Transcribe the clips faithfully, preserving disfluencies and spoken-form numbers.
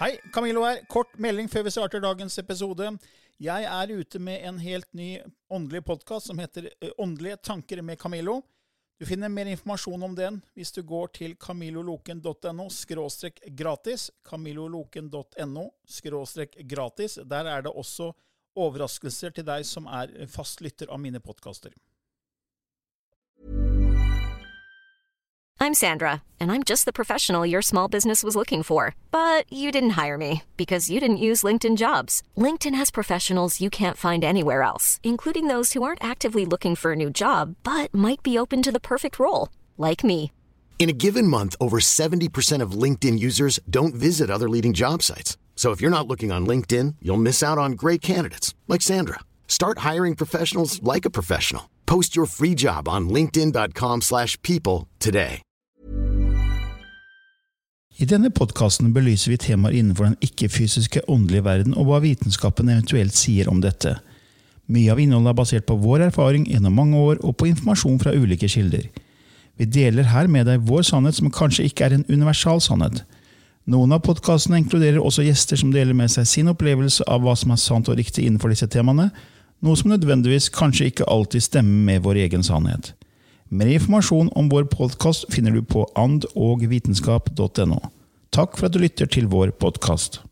Hei, Camillo her. Kort melding før vi starter dagens episode. Jeg er ute med en helt ny åndelig podcast som heter Åndelige tanker med Camillo. Du finner mer informasjon om den hvis du går til camilloloken punktum no skråstrek gratis, camilloloken punktum no skråstrek gratis. Der er det også overraskelser til deg som er fast lytter av mine podcaster. I'm Sandra, and I'm just the professional your small business was looking for. But you didn't hire me because you didn't use LinkedIn Jobs. LinkedIn has professionals you can't find anywhere else, including those who aren't actively looking for a new job, but might be open to the perfect role, like me. In a given month, over seventy percent of LinkedIn users don't visit other leading job sites. So if you're not looking on LinkedIn, you'll miss out on great candidates, like Sandra. Start hiring professionals like a professional. Post your free job on linkedin dot com slash people today. I denne podcasten belyser vi temaer innenfor den ikke-fysiske åndelige verden og hva vitenskapen eventuelt sier om dette. Mye av innholdet er basert på vår erfaring gjennom mange år og på informasjon fra ulike kilder. Vi deler her med deg vår sannhet som kanskje ikke er en universal sannhet. Noen av podcastene inkluderer også gjester som deler med seg sin opplevelse av hva som er sant og riktig innenfor disse temaene, noe som nødvendigvis kanskje ikke alltid stemmer med vår egen sannhet. Mer informasjon om vår podcast finner du på and og vitenskap punktum no. Takk for at du lytter til vår podcast.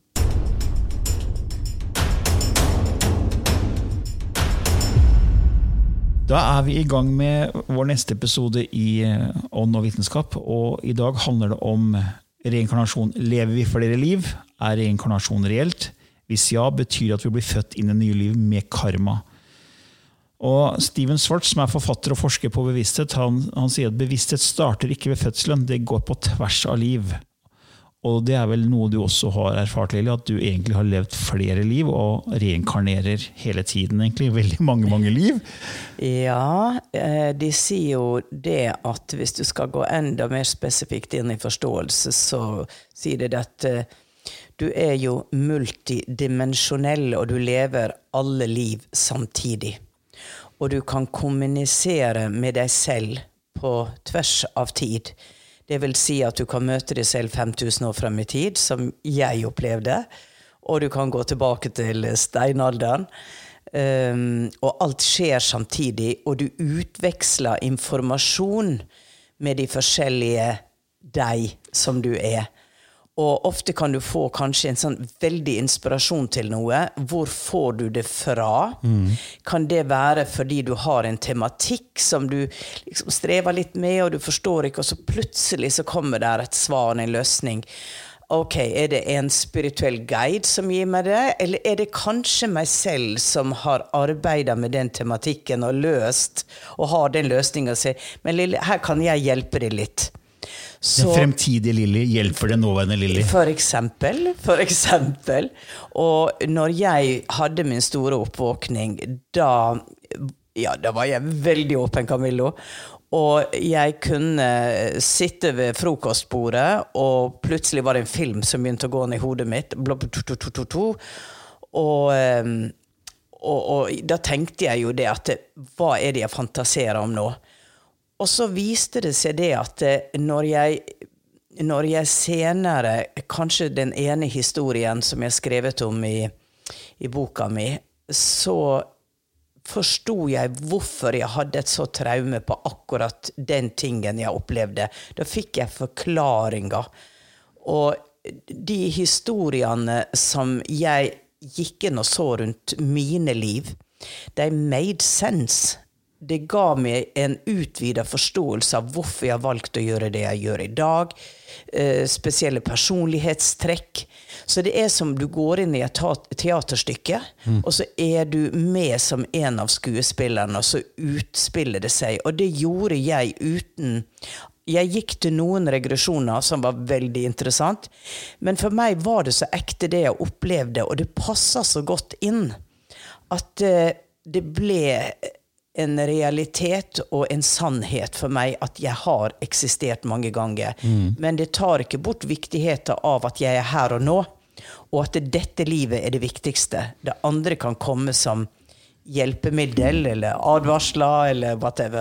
Da er vi i gang med vår neste episode i Ånd og vitenskap, og i dag handler det om reinkarnasjon. Lever vi flere liv? Er reinkarnasjon reelt? Hvis ja, betyr det at vi blir født inn i nye liv med karma. Og Steven Swartz, som er forfatter og forsker på bevissthet, han, han sier at bevissthet starter ikke ved fødselen, det går på tvers av liv. Og det er vel noe du også har erfart, Lili, at du egentlig har levd flere liv og reinkarnerer hele tiden, egentlig, veldig mange, mange liv. Ja, de sier jo det at hvis du skal gå enda mer spesifikt inn i forståelse, så sier det at du er jo multidimensjonell, og du lever alle liv samtidig. Og du kan kommunisere med deg selv på tvers av tid. Det vil si at du kan møte deg selv fem tusen år frem i tid, som jeg opplevde, og du kan gå tilbake til steinalderen, um, og alt skjer samtidig, og du utveksler informasjon med de forskjellige deg som du er. Og ofte kan du få kanskje en sånn veldig inspirasjon til noe. Hvor får du det fra? Mm. Kan det være fordi du har en tematikk som du liksom strever litt med, og du forstår ikke, og så plutselig så kommer der et svar, en løsning. Ok, er det en spirituell guide som gir meg det? Eller er det kanskje meg selv som har arbeidet med den tematikken og løst, og har den løsningen og sier, men Lille, her kan jeg hjelpe deg litt. Så, den fremtidige Lili hjelper den nåværende Lili. For eksempel, for eksempel. Og når jeg hadde min store oppvåkning, da, ja, da var jeg veldig åpen, Camillo. Og jeg kunne sitte ved frokostbordet, og plutselig var det en film som begynte å gå ned i hodet mitt. Og, og, og da tenkte jeg jo det at, hva er det jeg fantaserer om nå? Og så viste det seg det at når jeg, når jeg senere, kanskje den ene historien som jeg skrevet om i, i boka mi, så forstod jeg hvorfor jeg hadde et så traume på akkurat den tingen jeg opplevde. Da fikk jeg forklaringer. Og de historiene som jeg gikk inn og så rundt mine liv, de made sense. Det ga meg en utvidet forståelse av hvorfor jeg har valgt å gjøre det jeg gjør i dag, eh, spesielle personlighetstrekk. Så det er som du går inn i et teaterstykke, mm. og så er du med som en av skuespillerne, og så utspiller det seg. Og det gjorde jeg uten... Jeg gikk til noen regresjoner som var veldig interessant, men for meg var det så ekte det jeg opplevde, og det passet så godt inn at eh, det ble... en realitet og en sannhet for meg at jeg har eksistert mange ganger. Mm. Men det tar ikke bort viktigheten av at jeg er her og nå, og at dette livet er det viktigste. Det andre kan komme som hjelpemiddel, eller advarsler, eller whatever.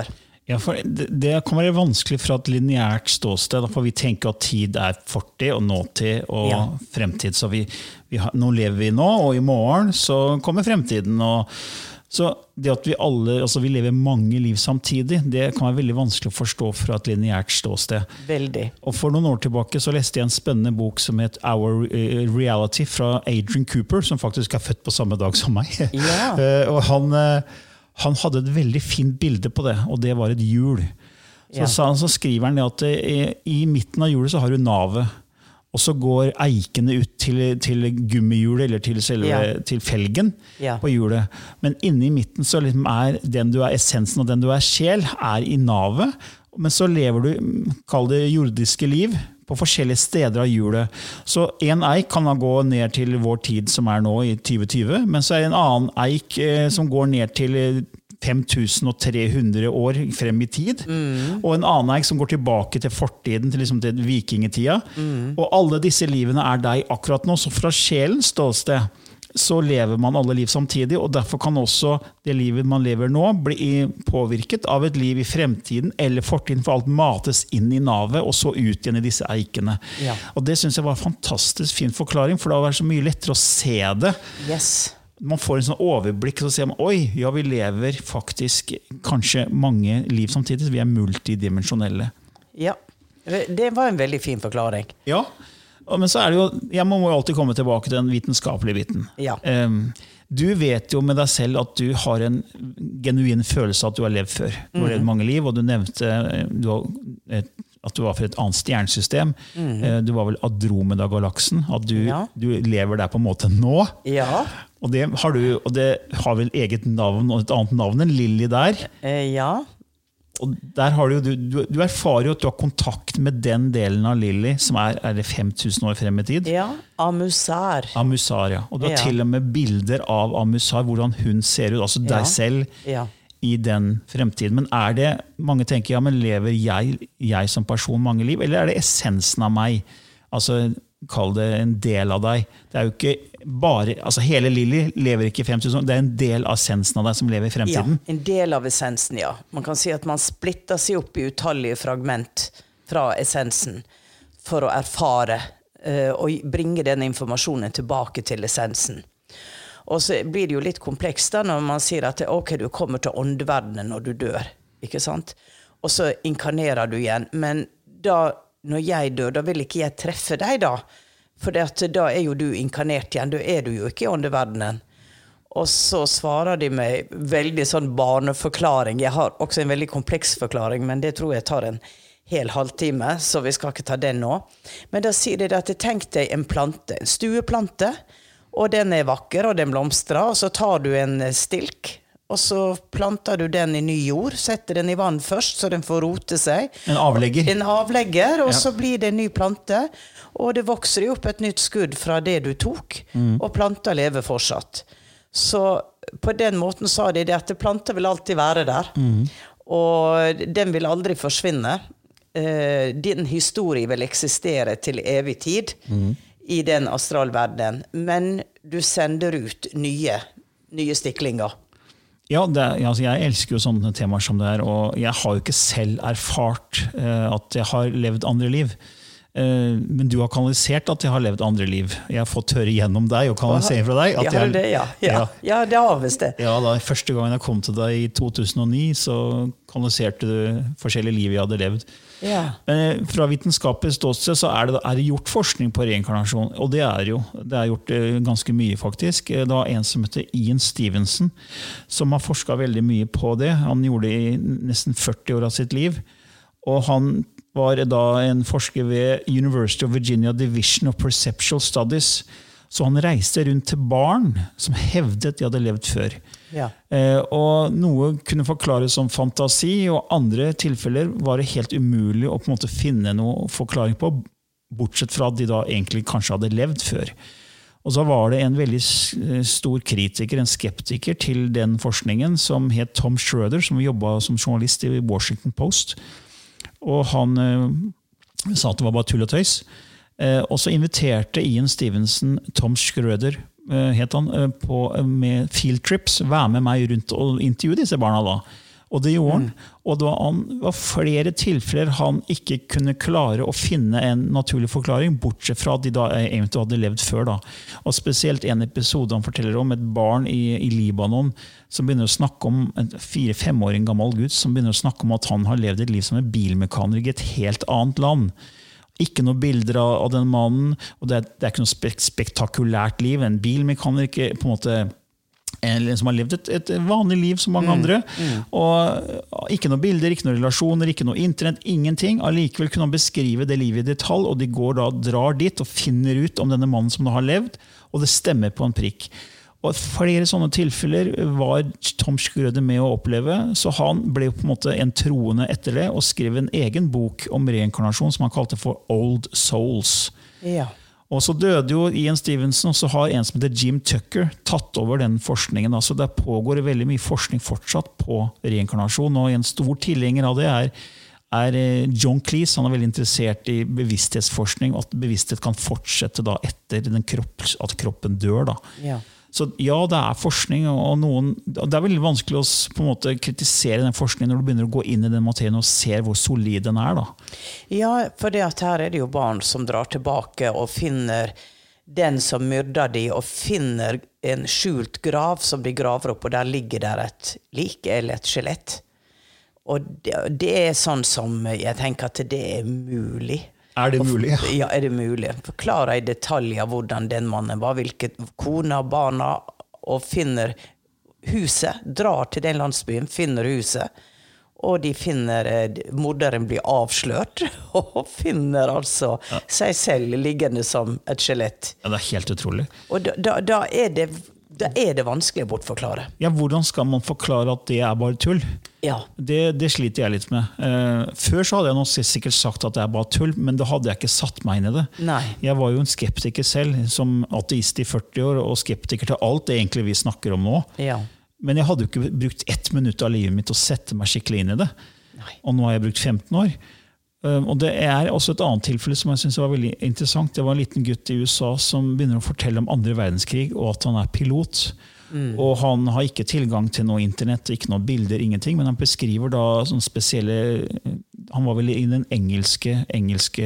Ja, for det, det kan være vanskelig fra et lineært ståsted, for vi tenker at tid er fortid og nåtid og ja. Fremtid. Så vi, vi har, nå lever vi nå, og i morgen så kommer fremtiden. Og, så det at vi alle, altså vi lever mange liv samtidig, det kan være veldig vanskelig å forstå fra et lineært ståsted. Veldig. Og for noen år tilbake så leste jeg en spennende bok som het Our Reality fra Adrian Cooper, som faktisk er født på samme dag som meg. Ja. og han... Han hadde et veldig fint bilde på det, og det var et hjul. Så, ja. så skriver han at i, i midten av hjulet så har du navet, og så går eikene ut til, til gummihjulet, eller til, selve, ja. Til felgen ja. På hjulet. Men inne i midten så liksom er den du er essensen og den du er sjel, er i navet, men så lever du, kall det jordiske liv, på forskjellige steder av hjulet. Så en eik kan da gå ned til vår tid som er nå i tjue tjue, men så er det en annen eik eh, som går ned til fem tusen tre hundre år frem i tid, mm. og en annen eik som går tilbake til fortiden, til, liksom, til vikingetida. Mm. Og alle disse livene er deg akkurat nå, så fra sjelens ståsted så lever man alle liv samtidig, og derfor kan også det livet man lever nå bli påvirket av et liv i fremtiden eller fortiden, for alt mates inn i navet og så ut igjen i disse eikene. Ja. Og det synes jeg var en fantastisk fin forklaring, for da var det så mye lettere å se det. Yes. Man får en sånn overblikk, så ser man, oi, ja, vi lever faktisk kanskje mange liv samtidig, så vi er multidimensjonelle. Ja, det var en veldig fin forklaring. Ja, men så er det jo, jeg må jo alltid komme tilbake til den vitenskapelige biten. Ja. Du vet jo med deg selv at du har en genuin følelse av at du har levd før. Du har levd mange liv, og du nevnte du har, at du var for et annet stjernesystem. Mm. Du var vel Andromeda-galaksen, at du, ja. Du lever der på en måte nå. Ja. Og det har du, og det har vel eget navn og et annet navn enn Lilly der. Ja. Og der har du, du, du erfarer jo at du har kontakt med den delen av Lilly som er, er det fem tusen år frem i tid? Ja, Amusar. Amusar, ja. Og du har ja. Til og med bilder av Amusar, hvordan hun ser ut, altså deg ja. Selv ja. I den fremtiden. Men er det, mange tenker, ja, men lever jeg, jeg som person mange liv, eller er det essensen av meg? Altså, kall det en del av deg. Det er jo ikke bare, altså hele Lilly lever ikke i fem tusen år, det er en del av essensen av deg som lever i fremtiden. Ja, en del av essensen, ja. Man kan si at man splitter seg opp i utallige fragment fra essensen for å erfare uh, og bringe den informasjonen tilbake til essensen. Og så blir det jo litt komplekst da når man sier at ok, du kommer til åndeverdenen når du dør, ikke sant? Og så inkarnerer du igjen, men da når jeg dør, da vil ikke jeg treffe deg da, for det at da er jo du inkarnert igjen, da er du jo ikke i åndeverdenen. Og så svarer de meg veldig sånn barneforklaring. Jeg har også en veldig kompleks forklaring, men det tror jeg tar en hel halvtime, så vi skal ikke ta den nå. Men da sier de at tenk deg en plante, en stueplante, og den er vakker, og den blomstrer, og så tar du en stilk, og så planter du den i ny jord, setter den i vann først, så den får rote seg. En avlegger. En avlegger, og ja. Så blir det en ny plante, og det vokser jo opp et nytt skudd fra det du tok, mm. og planter lever fortsatt. Så på den måten sa de det at planter vil alltid være der, mm. og den vil aldri forsvinne. Uh, din historie vil eksistere til evig tid mm. i den astralverdenen, men du sender ut nye, nye stiklinger. Ja, det, altså jeg elsker jo sånne temaer som det er, og jeg har jo ikke selv erfart uh, at jeg har levd andre liv. Uh, men du har kanalisert at jeg har levd andre liv. Jeg har fått høre gjennom deg og kanalisere fra deg. At jeg har det, ja. Ja. Ja. ja, det har visst det. Ja, da, første gangen jeg kom til deg i to tusen og ni, så kanaliserte du forskjellige liv jeg hadde levd. Ja. Men fra vitenskapelig ståsted så er det, er det gjort forskning på reinkarnasjon, og det er jo det er gjort ganske mye faktisk. Det var en som heter Ian Stevenson som har forsket veldig mye på det. Han gjorde det i nesten førti år av sitt liv, og han var da en forsker ved University of Virginia Division of Perceptual Studies. Så han reiste rundt til barn som hevdet de hadde levd før. Ja. Eh, og noe kunne forklares som fantasi, og andre tilfeller var det helt umulig å på en måte finne noe forklaring på, bortsett fra at de da egentlig kanskje hadde levd før. Og så var det en veldig stor kritiker, en skeptiker til den forskningen, som het Tom Schroeder, som jobbet som journalist i Washington Post. Og han eh, sa at det var bare tull og tøys. Eh, og så inviterte Ian Stevenson Tom Schroeder eh, het han, eh, på, med field trips, være med meg rundt og intervjue disse barna da. Og det gjorde han. Og det var, han, var flere tilfeller han ikke kunne klare å finne en naturlig forklaring, bortsett fra at de da eventuelt hadde levd før. Da. Og spesielt en episode han forteller om et barn i, i Libanon som begynner å snakke om en fire-femåring gammel gutt som begynner å snakke om at han har levd et liv som en bilmekaniker i et helt annet land. Ikke noen bilder av, av den mannen, og det er, det er ikke noe spek- spektakulært liv. En bilmekaniker på en måte en som har levd et, et vanlig liv som mange mm, andre, mm. og ikke noen bilder, ikke noen relasjoner, ikke noe internett, ingenting. Allikevel kunne han beskrive det livet i detalj, og de går da, drar dit og finner ut om denne mannen som da har levd, og det stemmer på en prikk. Og flere sånne tilfeller var Tom Schröder med å oppleve, så han ble på en måte en troende etter det, og skrev en egen bok om reinkarnasjon som han kalte for Old Souls. Ja. Og så døde jo Ian Stevenson, og så har en som heter Jim Tucker tatt over den forskningen. Altså det pågår veldig mye forskning fortsatt på reinkarnasjon, og en stor tilhenger av det er, er John Cleese. Han er veldig interessert i bevissthetsforskning, og at bevissthet kan fortsette da etter den kropp, at kroppen dør. Da. Ja. Så ja, det er forskning, og noen, det er veldig vanskelig å på en måte kritisere den forskningen når du begynner å gå inn i den materien og ser hvor solid den er. Da. Ja, for det at her er det jo barn som drar tilbake og finner den som myrder de, og finner en skjult grav som de graver opp, og der ligger der et like eller et skjelett. Og det, det er sånn som jeg tenker at det er mulig. Er det mulig? Ja, er det mulig. Forklare i detaljer hvordan den mannen var, hvilket kona, barna, og finner huset, drar til den landsbyen, finner huset, og de finner, morderen blir avslørt, og finner altså ja. Seg selv liggende som et skjelett. Ja, det er helt utrolig. Og da, da, da, er det, da er det vanskelig å bortforklare. Ja, hvordan skal man forklare at det er bare tull? Ja. Det, det sliter jeg litt med. Uh, før så hadde jeg nok sikkert sagt at det er bare tull, men da hadde jeg ikke satt meg inn i det. Nei. Jeg var jo en skeptiker selv, som ateist i førti år, og skeptiker til alt det egentlig vi snakker om nå. Ja. Men jeg hadde jo ikke brukt ett minutt av livet mitt å sette meg skikkelig inn i det. Nei. Og nå har jeg brukt femten år. Uh, og det er også et annet tilfelle som jeg synes var veldig interessant. Det var en liten gutt i U S A som begynner å fortelle om andre verdenskrig, og at han er pilot. Mm. Og han har ikke tilgang til noe internett, ikke noe bilder, ingenting, men han beskriver da sånne spesielle, han var vel i den engelske, engelske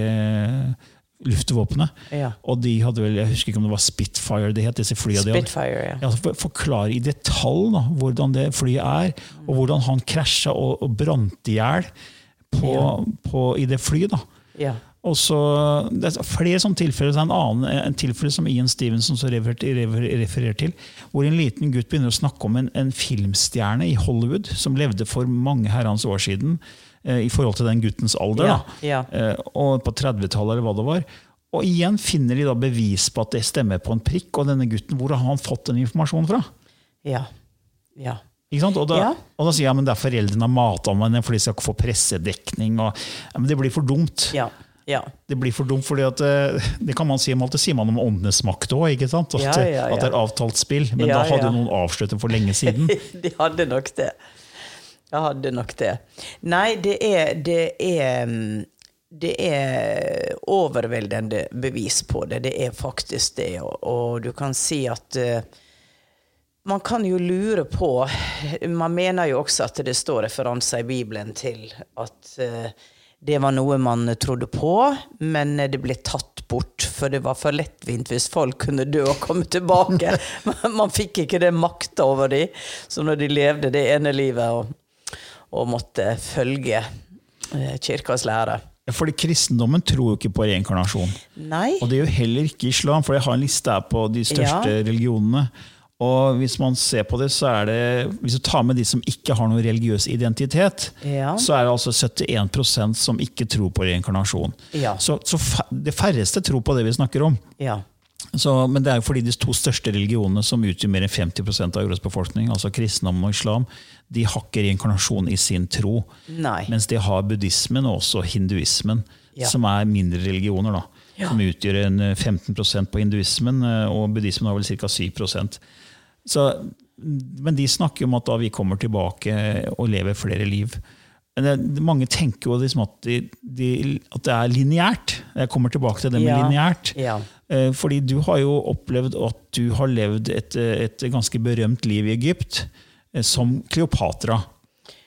luftvåpenet, ja. Og de hadde vel, jeg husker ikke om det var Spitfire, det het disse flyene. Spitfire, ja. Ja, for, forklare i detalj da, hvordan det flyet er, mm. og hvordan han krasjet og, og brant ihjel på, ja. på, i det flyet. Da. Ja. Og så, det er flere sånne tilfeller, en annen en tilfelle som Ian Stevenson så refererer, refererer til, hvor en liten gutt begynner å snakke om en, en filmstjerne i Hollywood, som levde for mange herrens år siden, eh, i forhold til den guttens alder, ja, da. ja. Eh, og på trettitallet eller hva det var. Og igjen finner de da bevis på at det stemmer på en prikk, og denne gutten, hvor har han fått den informasjonen fra? Ja, ja. Ikke sant? Og da, ja. og da sier jeg, men det er foreldrene har matet om henne, for de skal ikke få pressedekning, og, ja, men det blir for dumt. Ja. Ja. Det blir for dumt, fordi at det kan man si om alt, det sier man om åndenes makt også, ikke sant? At, ja, ja, ja. at det er avtalt spill, men ja, da hadde ja. noen avsluttet for lenge siden. De hadde nok det. Jeg hadde nok det. Nei, det er, det er, det er overveldende bevis på det. Det er faktisk det, og, og du kan si at uh, man kan jo lure på, man mener jo også at det står referanser i Bibelen til at uh, det var noe man trodde på, men det ble tatt bort, for det var for lettvint hvis folk kunne dø og komme tilbake. Man fikk ikke det makta over dem, så når de levde det ene livet og, og måtte følge kirkas lære. Fordi kristendommen tror jo ikke på reinkarnasjon. Nei. Og det er jo heller ikke islam, for jeg har en liste her på de største ja. religionene. Og hvis man ser på det, så er det, hvis du tar med de som ikke har noen religiøs identitet, ja. så er det altså syttien prosent som ikke tror på reinkarnasjon. Ja. Så, så det færreste tror på det vi snakker om. Ja. Så, men det er jo fordi de to største religionene som utgjør mer enn femti prosent av jordens befolkning, altså kristendom og islam, de har ikke reinkarnasjon i sin tro. Nei. Mens de har buddhismen og også hinduismen, ja. som er mindre religioner da. Ja. Som utgjør en femten prosent på hinduismen, og buddhismen har vel cirka syv prosent. Så, men de snakker om at da vi kommer tilbake og lever flere liv. Det, mange tenker jo liksom at, de, de, at det er lineært. Jeg kommer tilbake til det med ja. lineært. Ja. Fordi du har jo opplevd at du har levd et, et ganske berømt liv i Egypt, som Kleopatra.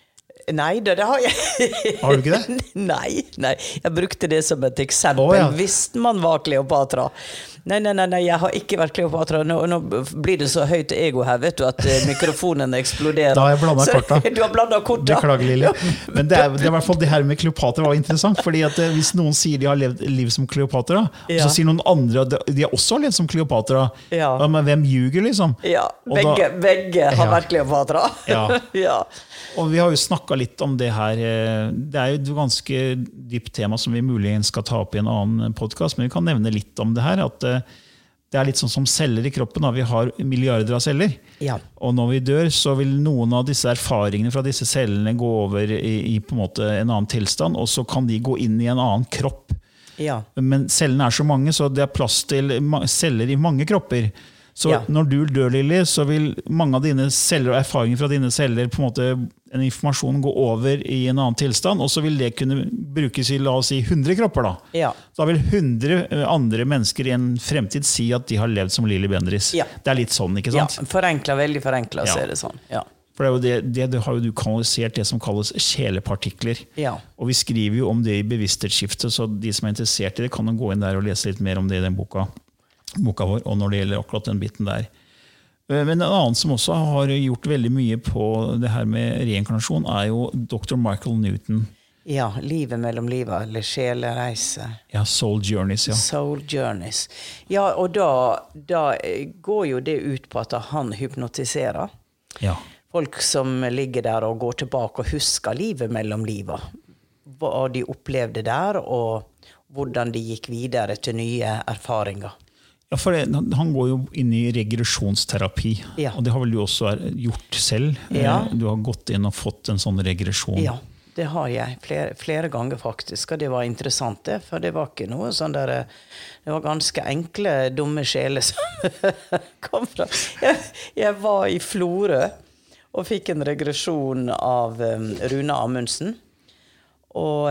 Nei, det, det har jeg. Har du ikke det? Nei, nei, jeg brukte det som et eksempel. Å, ja. Hvis man var Kleopatra. Nei, nei, nei, nei, jeg har ikke vært Kleopatra. Nå, nå blir det så høyt ego her, vet du, at mikrofonen eksploderer. Da har jeg blandet korta. Du har blandet korta. Beklager, Lille. Men det er, det er i hvert fall det her med Kleopatra var interessant, fordi at hvis noen sier de har levd liv som Kleopatra, ja. Så sier noen andre at de har også levd som Kleopatra. Ja. Men hvem ljuger, liksom? Ja, begge, da, begge har ja. vært Kleopatra. Ja. Ja. Og vi har jo snakket litt om det her. Det er jo et ganske dypt tema som vi muligens skal ta opp i en annen podcast, men vi kan nevne litt om det her, at det er litt sånn som celler i kroppen. Da. Vi har milliarder av celler. Ja. Og når vi dør, så vil noen av disse erfaringene fra disse cellene gå over i, i på en måte en annen tilstand, og så kan de gå inn i en annen kropp. Ja. Men cellene er så mange, så det er plass til celler i mange kropper. Så ja. Når du dør, Lili, så vil mange av dine celler og erfaringer fra dine celler på en måte, en informasjon gå over i en annen tilstand, og så vil det kunne brukes i, la oss si, hundre kropper da. Ja. Da vil hundre andre mennesker i en fremtid si at de har levd som Lili Bendriss. Ja. Det er litt sånn, ikke sant? Ja, forenklet, veldig forenklet, ja. Så er det sånn. Ja. For det, er jo det, det, det har jo du kanalisert det som kalles sjelepartikler. Ja. Og vi skriver jo om det i bevissthetsskiftet, så de som er interessert i det kan jo gå inn der og lese litt mer om det i den boka. boka vår, og når det gjelder akkurat den biten der. Men en annen som også har gjort veldig mye på det her med reinkarnasjon er jo doktor Michael Newton. Ja, livet mellom livet, eller sjelereise. Ja, soul journeys, ja. Soul journeys. Ja, og da, da går jo det ut på at han hypnotiserer. Ja. Folk som ligger der og går tilbake og husker livet mellom livet. Hva de opplevde der, og hvordan de gikk videre til nye erfaringer. Ja, for det, han går jo inn i regresjonsterapi, ja. Og det har vel du også gjort selv. Ja. Du har gått inn og fått en sånn regresjon. Ja, det har jeg flere, flere ganger faktisk, og det var interessant det, for det var ikke noe sånn der, det var ganske enkle, dumme sjeler som kom fra. Jeg, jeg var i Florø og fikk en regresjon av um, Rune Amundsen, og,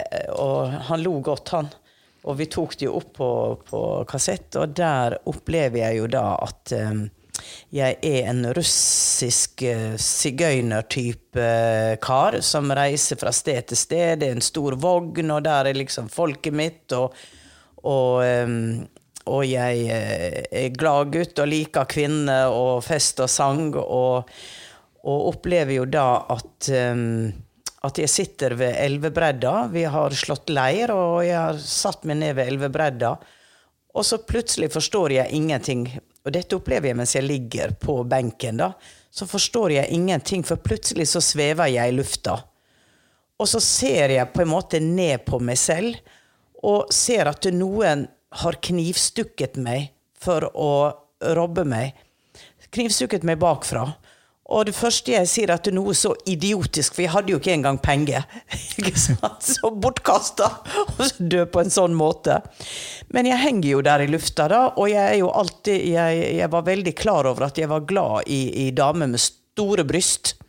og han lo godt, han. Og vi tok det jo opp på, på kassett, og der opplever jeg jo da at um, jeg er en russisk uh, sigøyner-type uh, kar som reiser fra sted til sted. Det er en stor vogn, og der er liksom folket mitt, og, og, um, og jeg uh, er glad gutt og liker kvinner og fest og sang, og, og opplever jo da at... Um, at jeg sitter ved elvebredda, vi har slått leir, og jeg har satt meg ned ved elvebredda, og så plutselig forstår jeg ingenting, og dette opplever jeg mens jeg ligger på benken da, så forstår jeg ingenting, for plutselig så svever jeg i lufta, og så ser jeg på en måte ned på meg selv, og ser at noen har knivstukket meg for å robbe meg, knivstukket meg bakfra. Og det første jeg sier at det er noe så idiotisk, for jeg hadde jo ikke engang penger, ikke sant? Så bortkastet, og så død på en sånn måte. Men jeg henger jo der i lufta da, og jeg er jo alltid, jeg, jeg var veldig klar over at jeg var glad i, i damer med store bryst.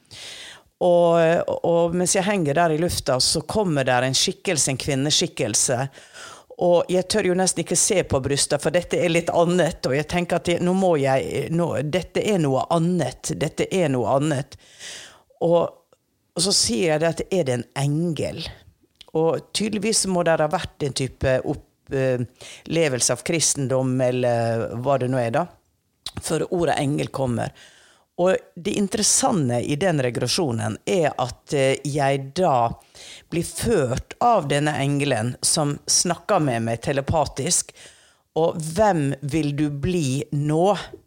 Og, og mens jeg henger der i lufta, så kommer der en skikkelse, en kvinneskikkelse, og jeg tør jo nesten ikke se på brystet, for dette er litt annet, og jeg tenker at jeg, nå må jeg, nå, dette er noe annet, dette er noe annet. Og, og så sier jeg det at er det en engel? Og tydeligvis må det ha vært en type opplevelse av kristendom, eller hva det nå er da, for ordet engel kommer. Og det interessante i den regresjonen er at jeg da blir ført av denne engelen som snakker med meg telepatisk, og hvem vil du bli nå?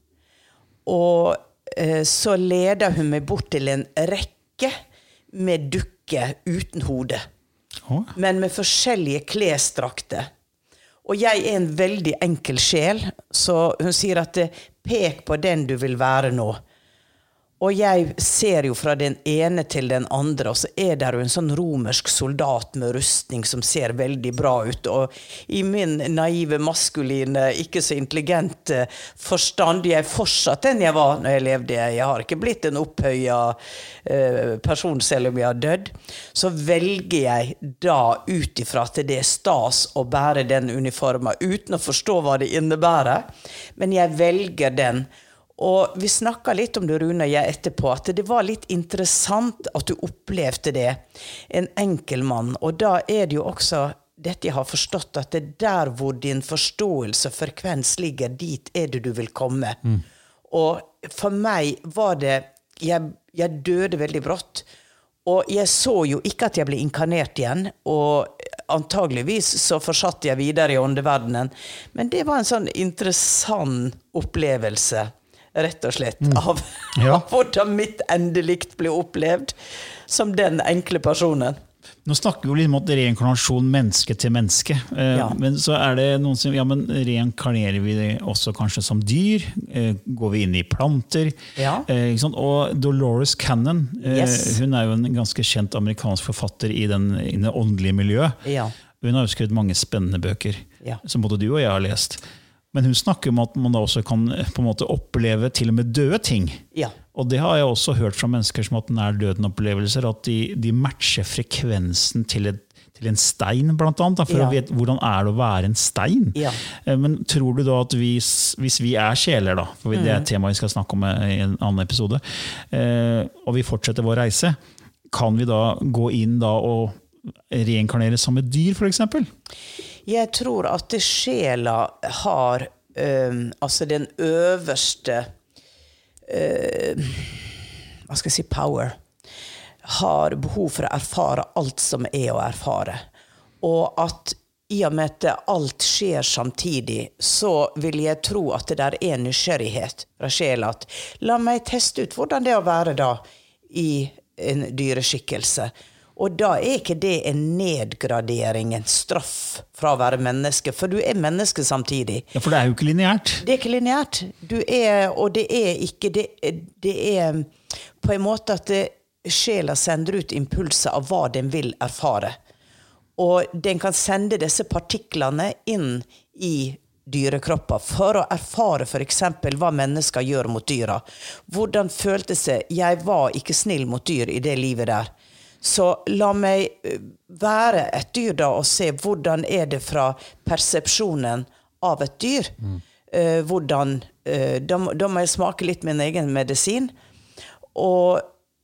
Og eh, så leder hun meg bort til en rekke med dukker uten hode, oh. Men med forskjellige klesdrakter. Og jeg er en veldig enkel sjel, så hun sier at pek på den du vil være nå. Og jeg ser jo fra den ene til den andre, og så er det jo en sånn romersk soldat med rustning som ser veldig bra ut. Og i min naive, maskuline, ikke så intelligente forstand, jeg er fortsatt den jeg var når jeg levde. Jeg har ikke blitt en opphøyet eh, person selv om jeg har dødd. Så velger jeg da utifra til det er stas å bære den uniformen, uten å forstå hva det innebærer. Men jeg velger den. Og vi snakket litt om det, Rune og jeg, etterpå, at det var litt interessant at du opplevde det, en enkel mann. Og da er det jo også dette jeg har forstått, at det der hvor din forståelse og frekvens ligger, dit er det du vil komme. Mm. Og for meg var det, jeg, jeg døde veldig brått, og jeg så jo ikke at jeg ble inkarnert igjen, og antageligvis så fortsatte jeg videre i åndeverdenen. Men det var en sånn interessant opplevelse, rett og slett, mm. av, ja. av hvordan mitt endelikt ble opplevd som den enkle personen. Nå snakker vi jo litt om reinkarnasjon menneske til menneske, eh, ja. men så er det noen som, ja, men reinkarnerer vi det også kanskje som dyr? Eh, går vi inn i planter? Ja. Eh, ikke sant? Og Dolores Cannon, eh, yes. hun er jo en ganske kjent amerikansk forfatter i, den, i det åndelige miljøet. Ja. Hun har jo skrevet mange spennende bøker, ja. som både du og jeg har lest. Men hun snakker om at man da også kan på en måte oppleve til og med døde ting. Ja. Og det har jeg også hørt fra mennesker som at nær døden-opplevelser, at de, de matcher frekvensen til, et, til en stein, blant annet, for ja. å vite hvordan er det å være en stein. Ja. Men tror du da at vi, hvis vi er sjeler, da, for det er et tema vi skal snakke om i en annen episode, og vi fortsetter vår reise, kan vi da gå inn da og reinkarnere som et dyr, for eksempel? Jeg tror at det sjela har um, altså den øverste uh, hva skal jeg si, power, har behov for å erfare alt som er å erfare. Og at i og med at alt skjer samtidig, så vil jeg tro at det der er nysgjerrighet fra sjela. At la meg teste ut hvordan det er å være da i en dyreskikkelse. Og da er ikke det en nedgradering, en straff fra å være menneske, for du er menneske samtidig. Ja, for det er jo ikke lineært. Det er ikke lineært. Du er, og det er ikke, det, det er på en måte at det, sjela sender ut impulser av hva den vil erfare. Og den kan sende disse partiklene inn i dyrekropper for å erfare for eksempel hva mennesker gjør mot dyra. Hvordan føltes det? Jeg var ikke snill mot dyr i det livet der. Så la meg være et dyr da og se hvordan er det fra persepsjonen av et dyr. Mm. Uh, hvordan, uh, da, da må jeg smake litt min egen medisin. Og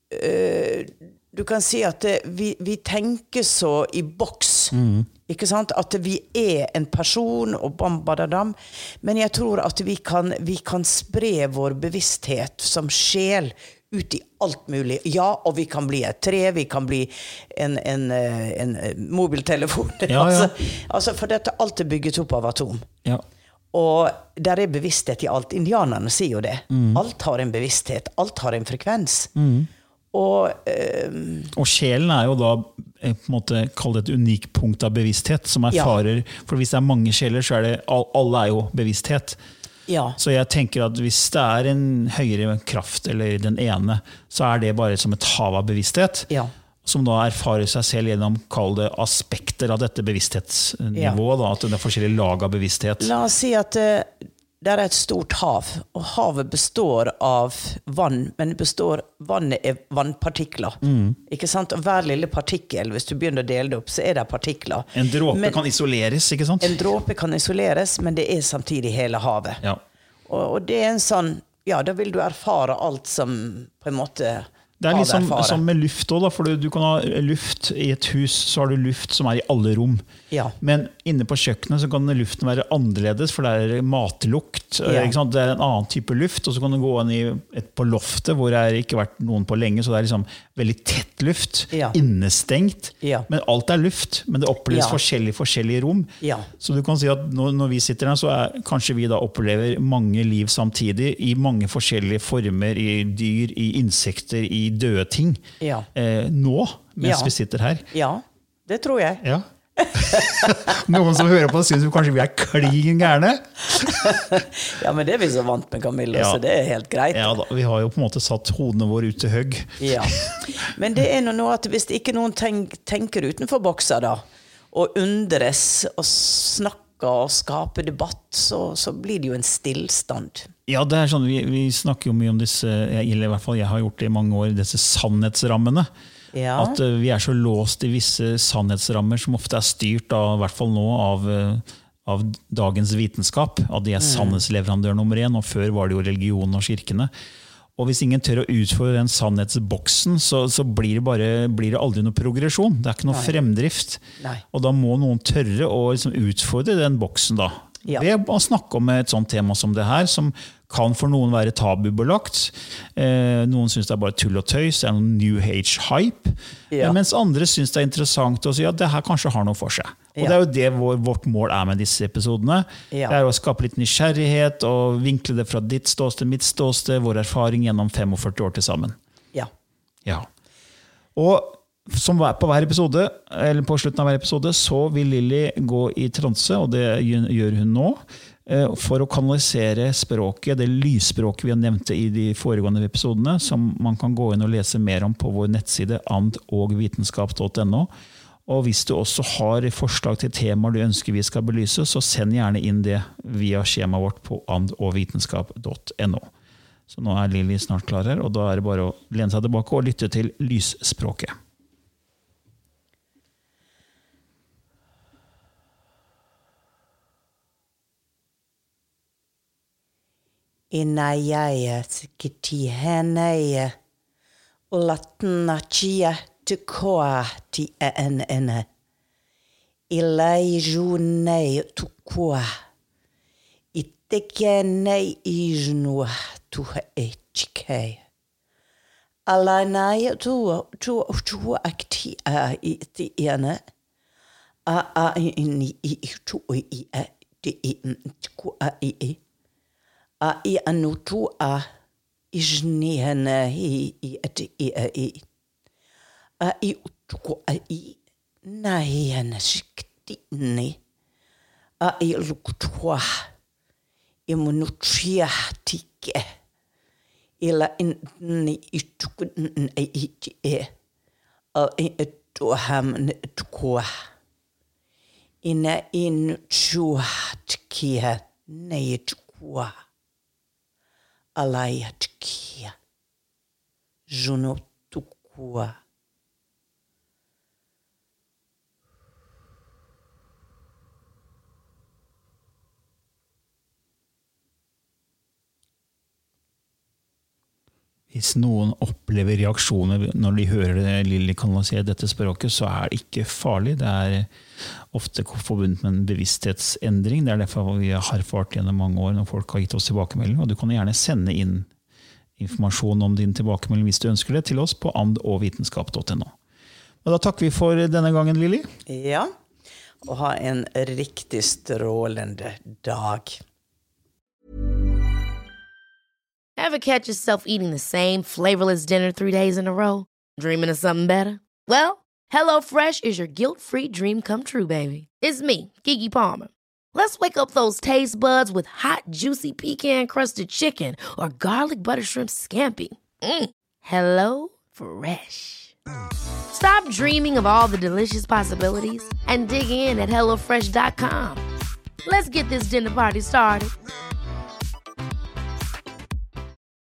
uh, du kan si at det, vi, vi tenker så i boks, mm. ikke sant? At vi er en person og bam, badadam. Men jeg tror at vi kan, vi kan spre vår bevissthet som sjel ut i alt mulig. Ja, og vi kan bli et tre, vi kan bli en, en, en mobiltelefon. Ja, ja. Altså, altså, for dette alt er bygget opp av atom. Ja. Og der er bevissthet i alt. Indianerne sier jo det. Mm. Alt har en bevissthet, alt har en frekvens. Mm. Og, um, og sjelen er jo da på en måte kall det et unikt punkt av bevissthet som erfarer, ja. For hvis det er mange sjeler, så er det, alle er jo bevissthet. Ja. Så jeg tenker at hvis det er en høyere kraft, eller den ene, så er det bare som et hav av bevissthet, ja. Som da erfarer seg selv gjennom, kall det, aspekter av dette bevissthetsnivået, ja. Da, at det er forskjellige lag av bevissthet. La oss si at uh, det er et stort hav, og havet består av vann, men det består, vannet er vannpartikler. Mm. Ikke sant? Og hver lille partikkel, hvis du begynner å dele det opp, så er det partikler. En dråpe men, kan isoleres, ikke sant? En dråpe kan isoleres, men det er samtidig hele havet. Ja. Og, og det er en sånn, ja, da vil du erfare alt som på en måte Det er litt som, som med luft også, da, for du, du kan ha luft i et hus, så har du luft som er i alle rom. Ja. Men inne på kjøkkenet så kan luften være annerledes, for det er matlukt, Ja. ikke sant? Det er en annen type luft, og så kan du gå inn i et, på loftet, hvor det har ikke vært noen på lenge, så det er liksom veldig tett luft, Ja. innestengt, Ja. men alt er luft, men det oppleves Ja. forskjellige, forskjellige rom. Ja. Så du kan si at når, når vi sitter her, så er, kanskje vi da opplever mange liv samtidig, i mange forskjellige former, i dyr, i insekter, i døde ting. Ja. Eh, nå, mens Ja. vi sitter her. Ja, det tror jeg. Ja. Noen som hører på synes kanskje vi er klin gærne. Ja, men det er vi så vant med, Camilla, Ja. så det er helt greit. Ja, da, vi har jo på en måte satt hodene våre ut til høgg. Ja. Men det er noe at hvis ikke noen tenk, tenker utenfor bokser da, og undres og snakker og skaper debatt, så, så blir det jo en stillstand. Ja, det er sånn, vi, vi snakker jo mye om disse, eller i hvert fall jeg har gjort det i mange år, disse sannhetsrammene. Ja. At uh, vi er så låst i visse sannhetsrammer som ofte er styrt av, i hvert fall nå, av, uh, av dagens vitenskap, at de er sannhetsleverandør nummer en, og før var det jo religion og kirkene. Og hvis ingen tør å utfordre den sannhetsboksen, så, så blir, det bare, blir det aldri noe progresjon. Det er ikke noe Nei. Fremdrift. Nei. Og da må noen tørre å liksom utfordre den boksen da. Ja. Ved å snakke om et sånt tema som det her, som kan for noen være tabubelagt. Eh, noen synes det er bare tull og tøys, det er noen New Age-hype. Ja. Mens andre synes det er interessant å si at det her kanskje har noe for seg. Og ja. Det er jo det vår, vårt mål er med disse episodene. Ja. Det er å skape litt nysgjerrighet og vinkle det fra ditt ståsted, mitt ståsted, vår erfaring gjennom førtifem år til sammen. Ja. Ja. Og som på hver episode, eller på slutten av hver episode, så vil Lilly gå i transe, og det gjør hun nå, for å kanalisere språket, det lysspråket vi har nevnt i de foregående episodene, som man kan gå inn og lese mer om på vår nettside and og vitenskap punktum no. Og hvis du også har forslag til temaer du ønsker vi skal belyse, så send gjerne inn det via skjemaet vårt på and og vitenskap punktum no. Så nå er Lilly snart klar her, og da er det bare å lene seg tilbake og lytte til lysspråket. Inayaya tikiti henaya ulatna chia tukoa ti en ene ilai junei tukua itekenei ijnua tuha echike alanaya tu tu tu akti a iti ene a a ni i tu i a ti ku a i a i anu tu a ijnihana hi i ati i a i a i utuko a i na hi ana shikti ni a i lukutwa i munutria tike ila in ni ituku a i ti e a i etu ham ni tukwa ina in chua tikia na i tukwa alaya tikia juno tukua Hvis noen opplever reaksjoner når de hører Lilly kanalisere dette språket, så er det ikke farlig. Det er ofte forbundet med en bevissthetsendring. Det er derfor vi har erfart gjennom mange år når folk har gitt oss tilbakemelding. Og du kan gjerne sende inn informasjon om din tilbakemelding hvis du ønsker det til oss på and og vitenskap punktum no. Og da takker vi for denne gangen, Lilly. Ja, og ha en riktig strålende dag. Ever catch yourself eating the same flavorless dinner three days in a row? Dreaming of something better? Well, HelloFresh is your guilt-free dream come true, baby. It's me, Keke Palmer. Let's wake up those taste buds with hot, juicy pecan-crusted chicken or garlic butter shrimp scampi. Mm. Hello Fresh. Stop dreaming of all the delicious possibilities and dig in at hello fresh dot com. Let's get this dinner party started.